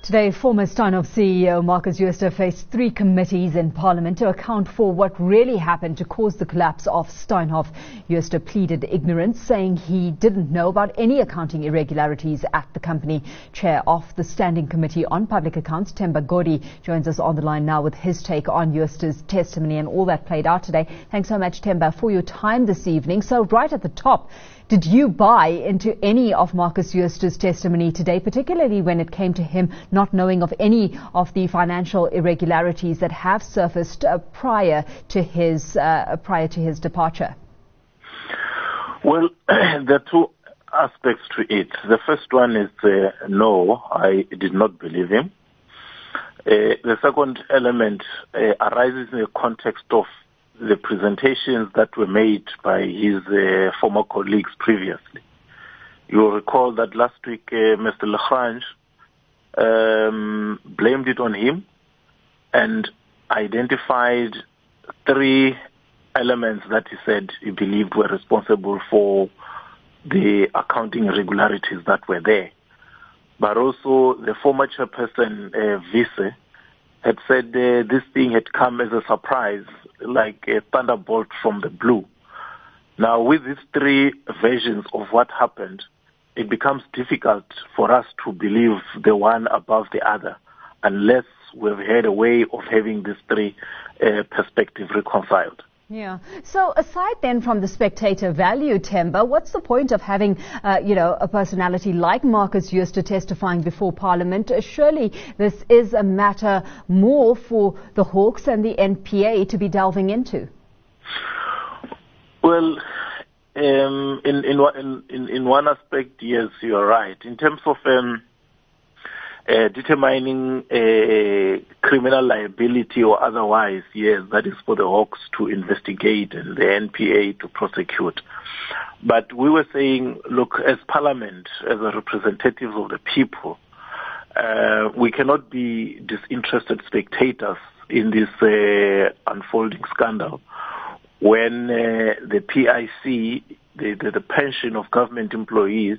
Today, former Steinhoff CEO Marcus Jooste faced 3 committees in Parliament to account for what really happened to cause the collapse of Steinhoff. Jooste pleaded ignorance, saying he didn't know about any accounting irregularities at the company. Chair of the Standing Committee on Public Accounts, Themba Godi, joins us on the line now with his take on Jooste's testimony and all that played out today. Thanks so much, Themba, for your time this evening. So right at the top, did you buy into any of Marcus Jooste's testimony today, particularly when it came to him not knowing of any of the financial irregularities that have surfaced prior to his departure? Well, there are 2 aspects to it. The first one is no, I did not believe him. The second element arises in the context of the presentations that were made by his former colleagues previously. You will recall that last week Mr. Lagrange blamed it on him and identified 3 elements that he said he believed were responsible for the accounting irregularities that were there. But also the former chairperson, Vice, had said this thing had come as a surprise, like a thunderbolt from the blue. Now, with these 3 versions of what happened, it becomes difficult for us to believe the one above the other unless we've had a way of having these 3 perspectives reconciled. Yeah. So aside then from the spectator value, Themba, what's the point of having, a personality like Marcus Jooste testifying before Parliament? Surely this is a matter more for the Hawks and the NPA to be delving into. Well, in one aspect, yes, you are right. In terms of determining criminal liability or otherwise, yes, that is for the Hawks to investigate and the NPA to prosecute. But we were saying, look, as Parliament, as a representative of the people, we cannot be disinterested spectators in this unfolding scandal when the PIC, the pension of government employees,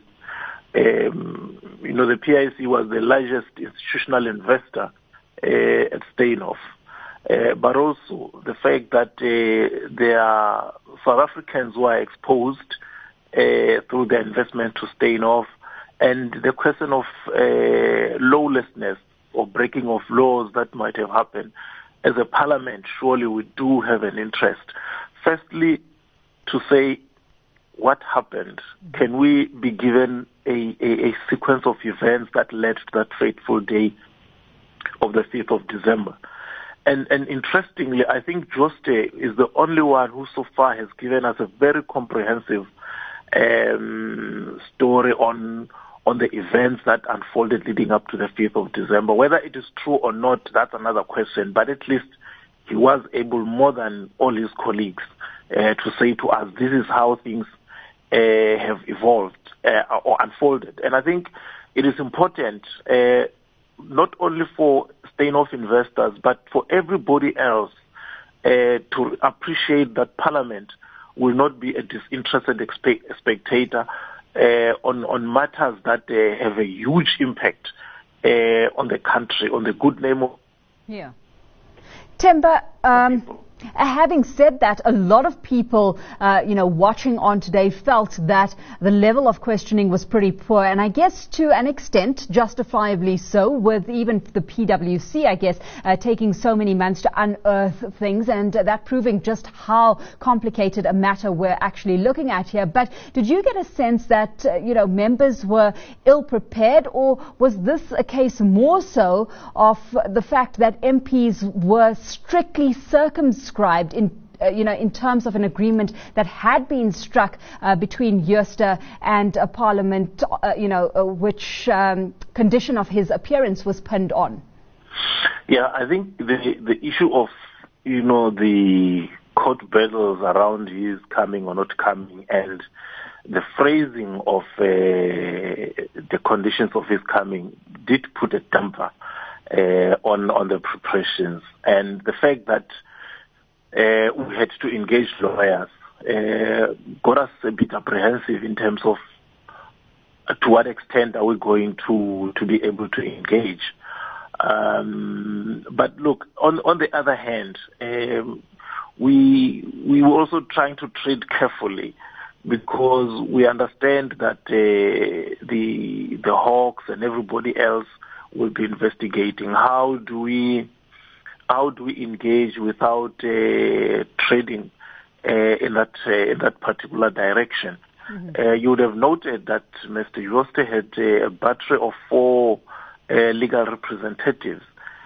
the PIC was the largest institutional investor at Steinhoff. But also the fact that there are South Africans who are exposed through their investment to Steinhoff, and the question of lawlessness or breaking of laws that might have happened. As a parliament, surely we do have an interest. Firstly, to say what happened. Can we be given a sequence of events that led to that fateful day of the 5th of December? And interestingly, I think Jooste is the only one who so far has given us a very comprehensive story on the events that unfolded leading up to the 5th of December. Whether it is true or not, that's another question, but at least he was able, more than all his colleagues, to say to us, this is how things have evolved or unfolded. And I think it is important, not only for Steinhoff investors, but for everybody else to appreciate that Parliament will not be a disinterested spectator on matters that have a huge impact on the country, on the good name of... Yeah. Themba, having said that, a lot of people, watching on today felt that the level of questioning was pretty poor, and I guess to an extent, justifiably so, with even the PwC, I guess, taking so many months to unearth things, and that proving just how complicated a matter we're actually looking at here. But did you get a sense that, members were ill-prepared, or was this a case more so of the fact that MPs were strictly circumscribed in terms of an agreement that had been struck between Jooste and Parliament, which condition of his appearance was pinned on? Yeah, I think the issue of, the court battles around his coming or not coming, and the phrasing of the conditions of his coming did put a damper on the preparations. And the fact that we had to engage lawyers got us a bit apprehensive in terms of to what extent are we going to be able to engage. But look, on the other hand, we were also trying to tread carefully, because we understand that the Hawks and everybody else will be investigating. How do we engage without trading in that particular direction? Mm-hmm. You would have noted that Mr. Jooste had a battery of 4 legal representatives.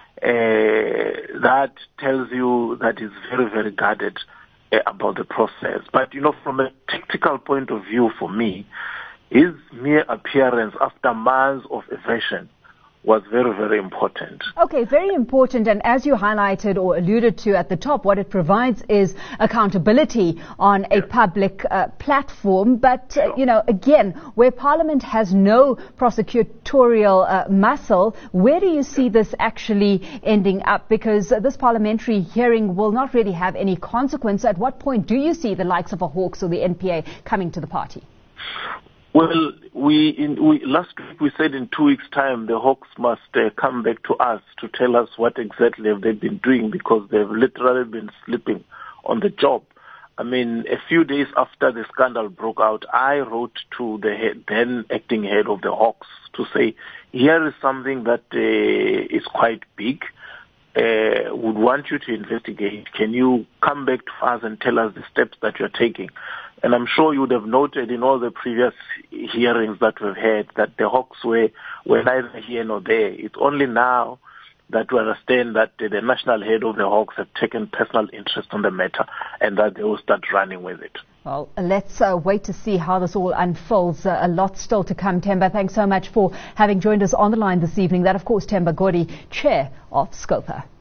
That tells you that he's very, very guarded about the process. But, from a tactical point of view for me, his mere appearance after months of evasion was very, very important. Okay, very important. And as you highlighted or alluded to at the top, what it provides is accountability on a public platform. But, again, where Parliament has no prosecutorial muscle, where do you see this actually ending up? Because this parliamentary hearing will not really have any consequence. At what point do you see the likes of a Hawks or the NPA coming to the party? Well, last week we said in 2 weeks' time the Hawks must come back to us to tell us what exactly have they been doing, because they've literally been sleeping on the job. I mean, a few days after the scandal broke out, I wrote to the then acting head of the Hawks to say, here is something that is quite big. Would want you to investigate. Can you come back to us and tell us the steps that you're taking? And I'm sure you would have noted in all the previous hearings that we've had that the Hawks were neither here nor there. It's only now that we understand that the national head of the Hawks have taken personal interest on the matter and that they will start running with it. Well, let's wait to see how this all unfolds. A lot still to come. Themba, thanks so much for having joined us on the line this evening. That, of course, Themba Godi, Chair of Scopa.